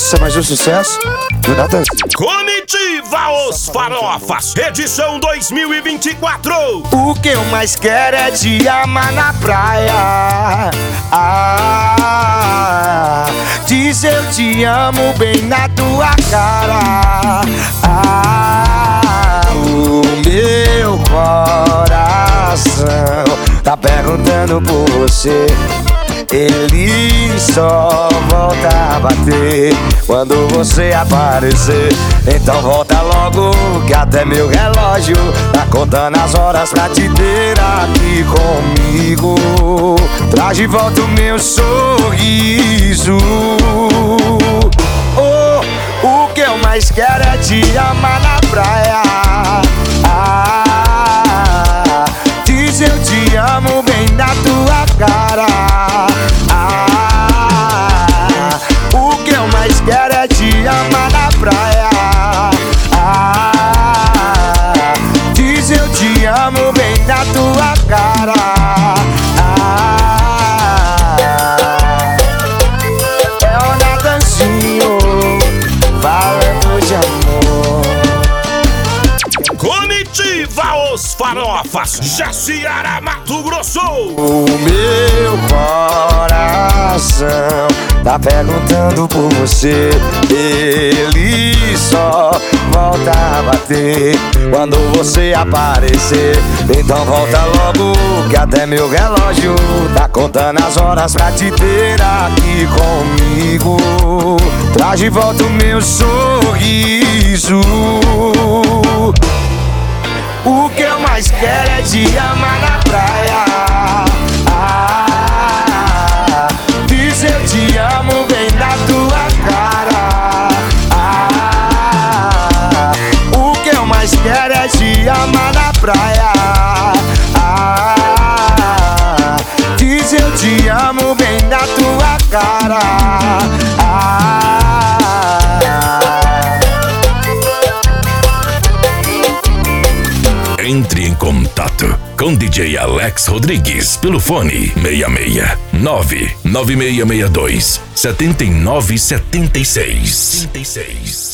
Esse é mais um sucesso do Natan. Comitiva Os Farofas, edição 2024. O que eu mais quero é te amar na praia. Diz eu te amo bem na tua cara. O meu coração tá perguntando por você. Ele só volta a bater quando você aparecer. Então volta logo que até meu relógio tá contando as horas pra te ter aqui comigo. Traz de volta o meu sorriso. O que eu mais quero é te amar na praia. Diz eu te amo bem na tua cara. O que eu mais quero é te amar na praia. Diz eu te amo bem na tua cara. É o Natanzinho falando de amor. Comitiva Os Farofas, Jaciara, Mato Grosso. O meu coração tá perguntando por você. Ele só volta a bater quando você aparecer. Então volta logo que até meu relógio tá contando as horas pra te ter aqui comigo. Traz de volta o meu sorriso. O que eu mais quero é te amar na praia. Diz eu te amo bem na tua cara. O que eu mais quero é te amar na praia. Diz eu te amo bem na tua cara. Entre em contato com DJ Alex Rodrigues pelo fone 66 99662 7976.